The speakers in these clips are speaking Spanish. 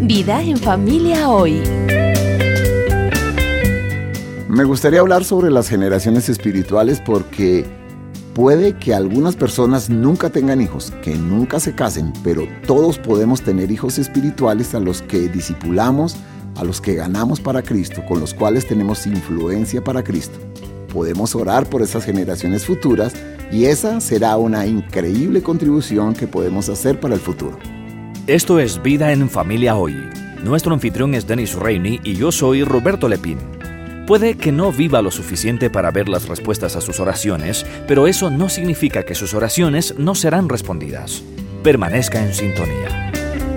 Vida en Familia Hoy. Me gustaría hablar sobre las generaciones espirituales porque puede que algunas personas nunca tengan hijos, que nunca se casen, pero todos podemos tener hijos espirituales a los que discipulamos, a los que ganamos para Cristo, con los cuales tenemos influencia para Cristo. Podemos orar por esas generaciones futuras y esa será una increíble contribución que podemos hacer para el futuro. Esto es Vida en Familia Hoy. Nuestro anfitrión es Dennis Rainey y yo soy Roberto Lepín. Puede que no viva lo suficiente para ver las respuestas a sus oraciones, pero eso no significa que sus oraciones no serán respondidas. Permanezca en sintonía.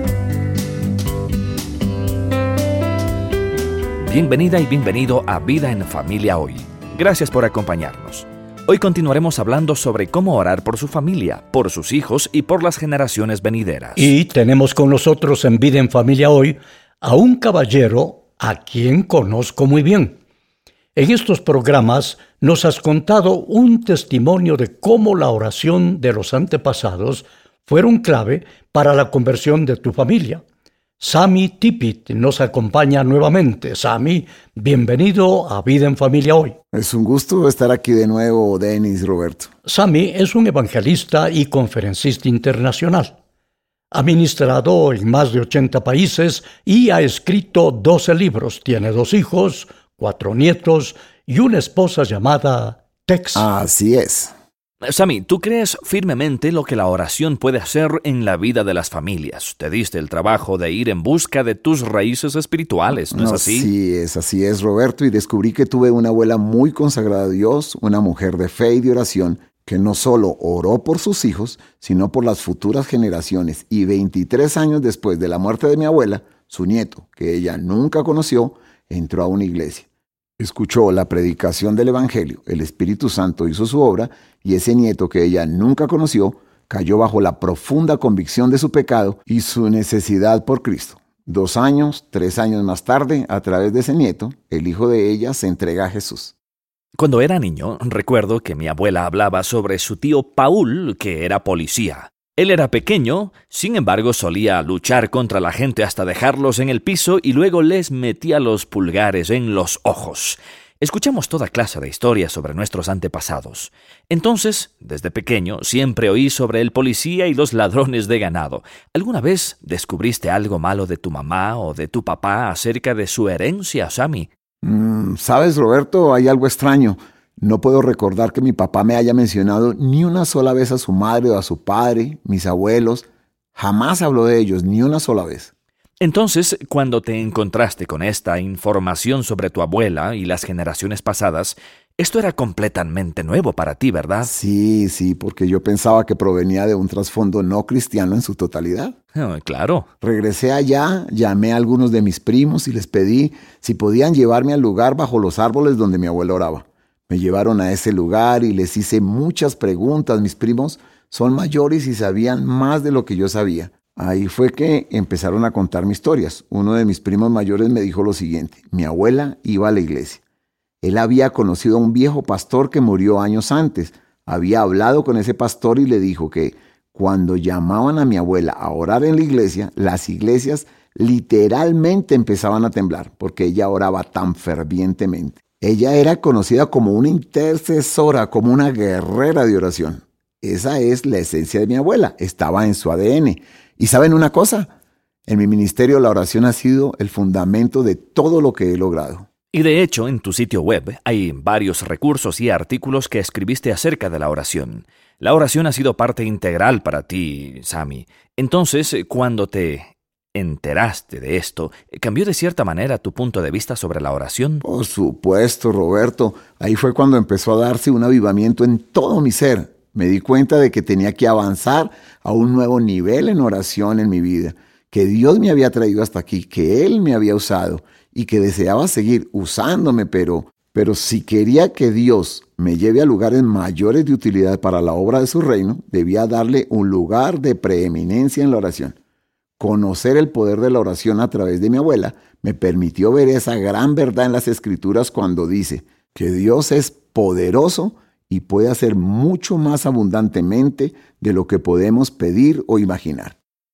Bienvenida y bienvenido a Vida en Familia Hoy. Gracias por acompañarnos. Hoy continuaremos hablando sobre cómo orar por su familia, por sus hijos y por las generaciones venideras. Y tenemos con nosotros en Vida en Familia Hoy a un caballero a quien conozco muy bien. En estos programas nos has contado un testimonio de cómo la oración de los antepasados fueron clave para la conversión de tu familia. Sammy Tippit nos acompaña nuevamente. Sammy, bienvenido a Vida en Familia Hoy. Es un gusto estar aquí de nuevo, Dennis, Roberto. Sammy es un evangelista y conferencista internacional. Ha ministrado en más de 80 países y ha escrito 12 libros. Tiene 2 hijos, 4 nietos y una esposa llamada Tex. Así es. Sammy, ¿tú crees firmemente lo que la oración puede hacer en la vida de las familias? Te diste el trabajo de ir en busca de tus raíces espirituales, ¿no es así? Así es, Roberto, y descubrí que tuve una abuela muy consagrada a Dios, una mujer de fe y de oración, que no solo oró por sus hijos, sino por las futuras generaciones, y 23 años después de la muerte de mi abuela, su nieto, que ella nunca conoció, entró a una iglesia. Escuchó la predicación del Evangelio, el Espíritu Santo hizo su obra, y ese nieto que ella nunca conoció cayó bajo la profunda convicción de su pecado y su necesidad por Cristo. 2 años, 3 años más tarde, a través de ese nieto, el hijo de ella se entrega a Jesús. Cuando era niño, recuerdo que mi abuela hablaba sobre su tío Paul, que era policía. Él era pequeño, sin embargo solía luchar contra la gente hasta dejarlos en el piso y luego les metía los pulgares en los ojos. Escuchamos toda clase de historias sobre nuestros antepasados. Entonces, desde pequeño, siempre oí sobre el policía y los ladrones de ganado. ¿Alguna vez descubriste algo malo de tu mamá o de tu papá acerca de su herencia, Sammy? ¿Sabes, Roberto? Hay algo extraño. No puedo recordar que mi papá me haya mencionado ni una sola vez a su madre o a su padre, mis abuelos. Jamás habló de ellos, ni una sola vez. Entonces, cuando te encontraste con esta información sobre tu abuela y las generaciones pasadas, esto era completamente nuevo para ti, ¿verdad? Sí, porque yo pensaba que provenía de un trasfondo no cristiano en su totalidad. Claro. Regresé allá, llamé a algunos de mis primos y les pedí si podían llevarme al lugar bajo los árboles donde mi abuelo oraba. Me llevaron a ese lugar y les hice muchas preguntas. Mis primos son mayores y sabían más de lo que yo sabía. Ahí fue que empezaron a contarme historias. Uno de mis primos mayores me dijo lo siguiente: mi abuela iba a la iglesia. Él había conocido a un viejo pastor que murió años antes. Había hablado con ese pastor y le dijo que cuando llamaban a mi abuela a orar en la iglesia, las iglesias literalmente empezaban a temblar porque ella oraba tan fervientemente. Ella era conocida como una intercesora, como una guerrera de oración. Esa es la esencia de mi abuela, estaba en su ADN. ¿Y saben una cosa? En mi ministerio la oración ha sido el fundamento de todo lo que he logrado. Y de hecho, en tu sitio web hay varios recursos y artículos que escribiste acerca de la oración. La oración ha sido parte integral para ti, Sammy. Entonces, cuando te enteraste de esto, ¿cambió de cierta manera tu punto de vista sobre la oración? Por supuesto, Roberto. Ahí fue cuando empezó a darse un avivamiento en todo mi ser. Me di cuenta de que tenía que avanzar a un nuevo nivel en oración en mi vida, que Dios me había traído hasta aquí, que Él me había usado y que deseaba seguir usándome, pero si quería que Dios me lleve a lugares mayores de utilidad para la obra de su reino, debía darle un lugar de preeminencia en la oración. Conocer el poder de la oración a través de mi abuela me permitió ver esa gran verdad en las Escrituras cuando dice que Dios es poderoso y puede hacer mucho más abundantemente de lo que podemos pedir o imaginar.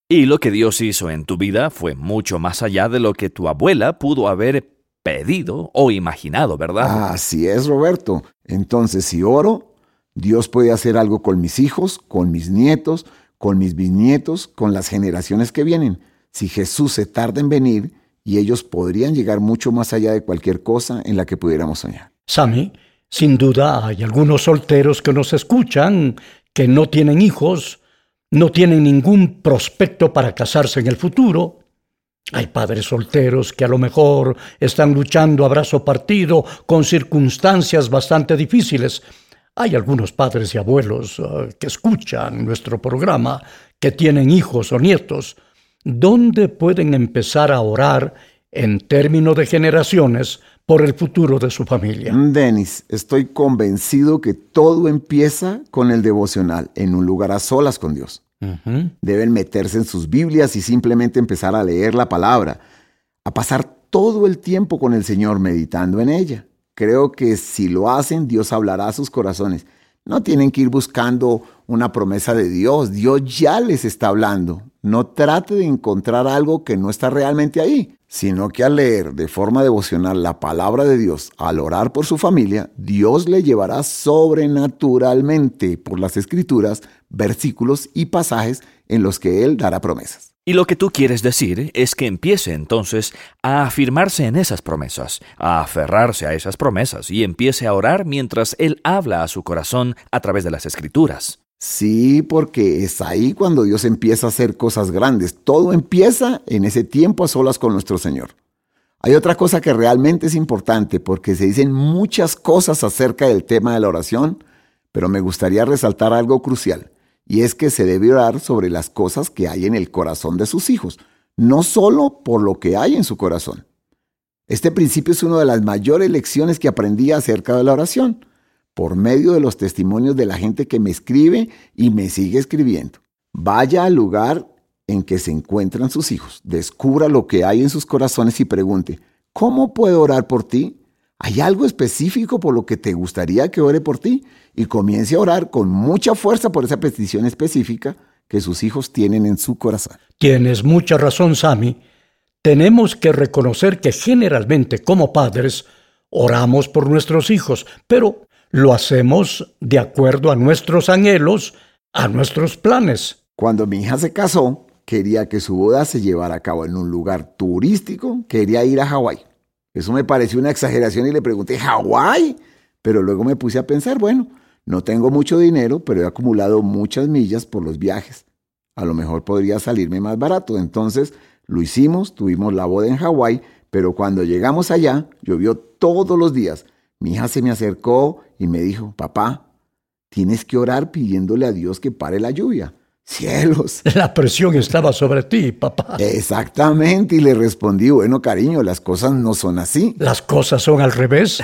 Y lo que Dios hizo en tu vida fue mucho más allá de lo que tu abuela pudo haber pedido o imaginado, ¿verdad? Así es, Roberto. Entonces, si oro, Dios puede hacer algo con mis hijos, con mis nietos, con mis bisnietos, con las generaciones que vienen. Si Jesús se tarda en venir, y ellos podrían llegar mucho más allá de cualquier cosa en la que pudiéramos soñar. Sammy, sin duda hay algunos solteros que nos escuchan, que no tienen hijos, no tienen ningún prospecto para casarse en el futuro. Hay padres solteros que a lo mejor están luchando a brazo partido con circunstancias bastante difíciles. Hay algunos padres y abuelos que escuchan nuestro programa, que tienen hijos o nietos. ¿Dónde pueden empezar a orar en términos de generaciones por el futuro de su familia? Denis, estoy convencido que todo empieza con el devocional, en un lugar a solas con Dios. Deben meterse en sus Biblias y simplemente empezar a leer la palabra, a pasar todo el tiempo con el Señor meditando en ella. Creo que si lo hacen, Dios hablará a sus corazones. No tienen que ir buscando una promesa de Dios. Dios ya les está hablando. No trate de encontrar algo que no está realmente ahí, sino que al leer de forma devocional la palabra de Dios, al orar por su familia, Dios le llevará sobrenaturalmente por las Escrituras versículos y pasajes en los que Él dará promesas. Y lo que tú quieres decir es que empiece entonces a afirmarse en esas promesas, a aferrarse a esas promesas y empiece a orar mientras Él habla a su corazón a través de las Escrituras. Sí, porque es ahí cuando Dios empieza a hacer cosas grandes. Todo empieza en ese tiempo a solas con nuestro Señor. Hay otra cosa que realmente es importante porque se dicen muchas cosas acerca del tema de la oración, pero me gustaría resaltar algo crucial, y es que se debe orar sobre las cosas que hay en el corazón de sus hijos, no solo por lo que hay en su corazón. Este principio es una de las mayores lecciones que aprendí acerca de la oración, por medio de los testimonios de la gente que me escribe y me sigue escribiendo. Vaya al lugar en que se encuentran sus hijos, descubra lo que hay en sus corazones y pregunte, ¿cómo puedo orar por ti? ¿Hay algo específico por lo que te gustaría que ore por ti? Y comience a orar con mucha fuerza por esa petición específica que sus hijos tienen en su corazón. Tienes mucha razón, Sammy. Tenemos que reconocer que generalmente como padres oramos por nuestros hijos, pero lo hacemos de acuerdo a nuestros anhelos, a nuestros planes. Cuando mi hija se casó, quería que su boda se llevara a cabo en un lugar turístico, quería ir a Hawái. Eso me pareció una exageración y le pregunté, ¿Hawái? Pero luego me puse a pensar, bueno, no tengo mucho dinero, pero he acumulado muchas millas por los viajes. A lo mejor podría salirme más barato. Entonces lo hicimos, tuvimos la boda en Hawái, pero cuando llegamos allá, llovió todos los días. Mi hija se me acercó y me dijo, papá, tienes que orar pidiéndole a Dios que pare la lluvia. ¡Cielos! La presión estaba sobre ti, papá. Exactamente, y le respondí, bueno, cariño, las cosas no son así. ¿Las cosas son al revés?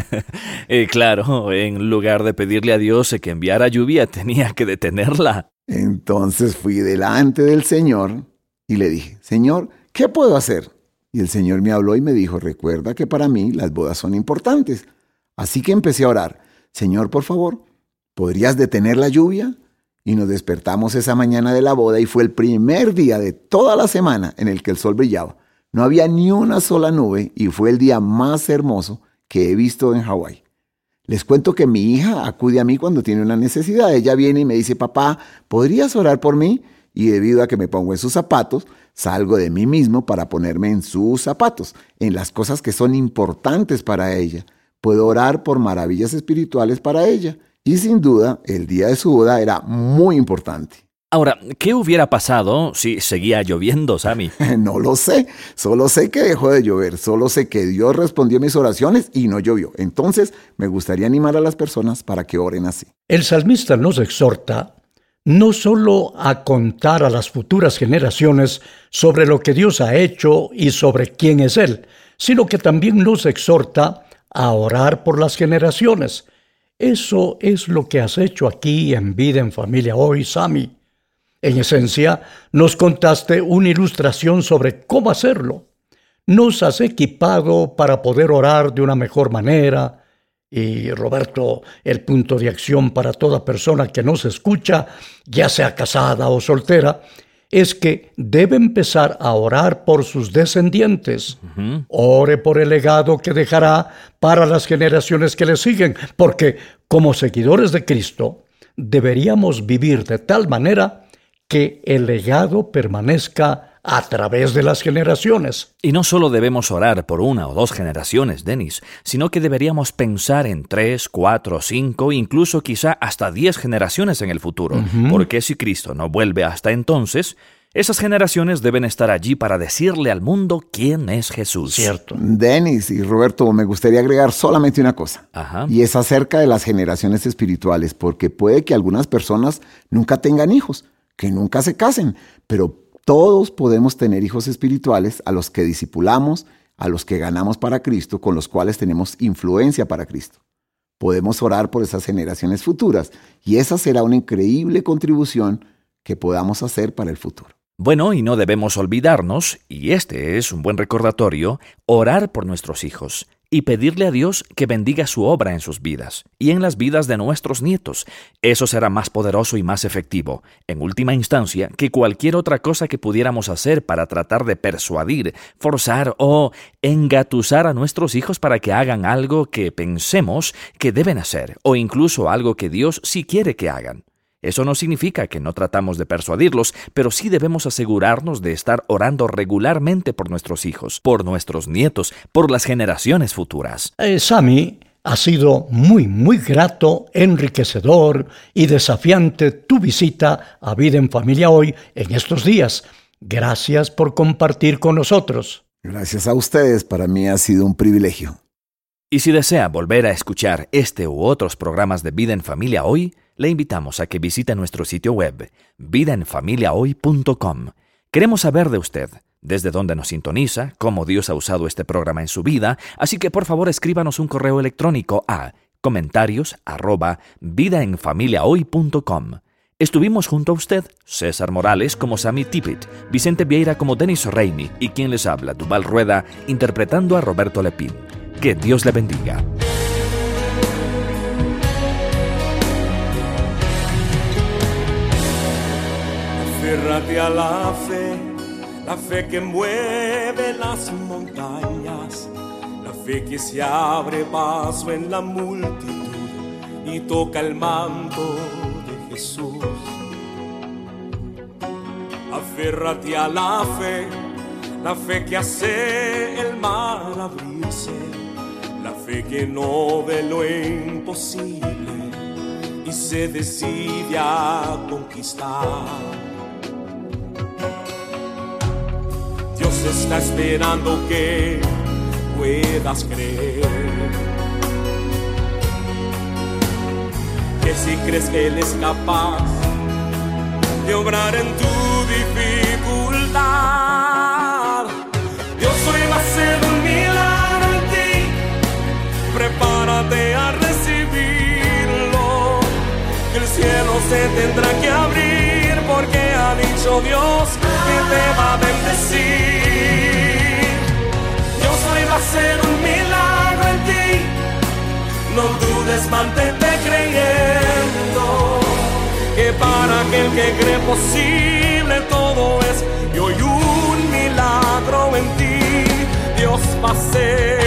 Claro, en lugar de pedirle a Dios que enviara lluvia, tenía que detenerla. Entonces fui delante del Señor y le dije, Señor, ¿qué puedo hacer? Y el Señor me habló y me dijo, recuerda que para mí las bodas son importantes. Así que empecé a orar, Señor, por favor, ¿podrías detener la lluvia? Y nos despertamos esa mañana de la boda y fue el primer día de toda la semana en el que el sol brillaba. No había ni una sola nube y fue el día más hermoso que he visto en Hawái. Les cuento que mi hija acude a mí cuando tiene una necesidad. Ella viene y me dice, papá, ¿podrías orar por mí? Y debido a que me pongo en sus zapatos, salgo de mí mismo para ponerme en sus zapatos, en las cosas que son importantes para ella. Puedo orar por maravillas espirituales para ella. Y sin duda, el día de su boda era muy importante. Ahora, ¿qué hubiera pasado si seguía lloviendo, Sammy? No lo sé, solo sé que dejó de llover, solo sé que Dios respondió a mis oraciones y no llovió. Entonces, me gustaría animar a las personas para que oren así. El salmista nos exhorta no solo a contar a las futuras generaciones sobre lo que Dios ha hecho y sobre quién es Él, sino que también nos exhorta a orar por las generaciones. Eso es lo que has hecho aquí en Vida en Familia hoy, Sammy. En esencia, nos contaste una ilustración sobre cómo hacerlo. Nos has equipado para poder orar de una mejor manera. Y, Roberto, el punto de acción para toda persona que nos escucha, ya sea casada o soltera, es que debe empezar a orar por sus descendientes. Ore por el legado que dejará para las generaciones que le siguen, porque como seguidores de Cristo deberíamos vivir de tal manera que el legado permanezca a través de las generaciones. Y no solo debemos orar por 1 o 2 generaciones, Dennis, sino que deberíamos pensar en 3, 4, 5, incluso quizá hasta 10 generaciones en el futuro, porque si Cristo no vuelve hasta entonces, esas generaciones deben estar allí para decirle al mundo quién es Jesús. Cierto. Dennis y Roberto, me gustaría agregar solamente una cosa. Y es acerca de las generaciones espirituales, porque puede que algunas personas nunca tengan hijos, que nunca se casen, pero todos podemos tener hijos espirituales a los que discipulamos, a los que ganamos para Cristo, con los cuales tenemos influencia para Cristo. Podemos orar por esas generaciones futuras y esa será una increíble contribución que podamos hacer para el futuro. Bueno, y no debemos olvidarnos, y este es un buen recordatorio, orar por nuestros hijos y pedirle a Dios que bendiga su obra en sus vidas y en las vidas de nuestros nietos. Eso será más poderoso y más efectivo, en última instancia, que cualquier otra cosa que pudiéramos hacer para tratar de persuadir, forzar o engatusar a nuestros hijos para que hagan algo que pensemos que deben hacer, o incluso algo que Dios sí quiere que hagan. Eso no significa que no tratamos de persuadirlos, pero sí debemos asegurarnos de estar orando regularmente por nuestros hijos, por nuestros nietos, por las generaciones futuras. Sammy, ha sido muy grato, enriquecedor y desafiante tu visita a Vida en Familia Hoy en estos días. Gracias por compartir con nosotros. Gracias a ustedes, para mí ha sido un privilegio. Y si desea volver a escuchar este u otros programas de Vida en Familia Hoy, le invitamos a que visite nuestro sitio web, vidaenfamiliahoy.com. Queremos saber de usted, desde dónde nos sintoniza, cómo Dios ha usado este programa en su vida, así que por favor escríbanos un correo electrónico a comentarios@vidaenfamiliahoy.com. Estuvimos junto a usted, César Morales como Sammy Tippit, Vicente Vieira como Dennis Reimi y quien les habla, Duval Rueda, interpretando a Roberto Lepín. Que Dios le bendiga. Aférrate a la fe que mueve las montañas, la fe que se abre paso en la multitud y toca el manto de Jesús. Aférrate a la fe que hace el mar abrirse, la fe que no ve lo imposible y se decide a conquistar. Dios está esperando que puedas creer, que si crees que Él es capaz de obrar en tu dificultad, Dios hoy va a hacer un milagro en ti. Prepárate a recibirlo, que el cielo se tendrá que abrir, porque ha dicho Dios que te va a bendecir. Dios hoy va a hacer un milagro en ti, no dudes, mantente creyendo, que para aquel que cree posible todo es, y hoy un milagro en ti Dios va a hacer.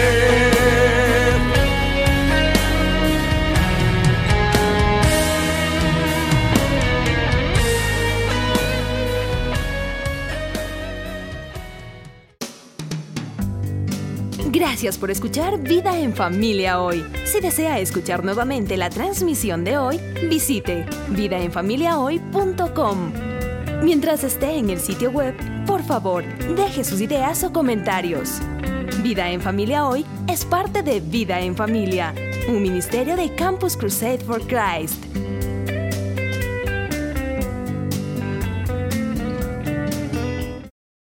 Gracias por escuchar Vida en Familia Hoy. Si desea escuchar nuevamente la transmisión de hoy, visite vidaenfamiliahoy.com. Mientras esté en el sitio web, por favor, deje sus ideas o comentarios. Vida en Familia Hoy es parte de Vida en Familia, un ministerio de Campus Crusade for Christ.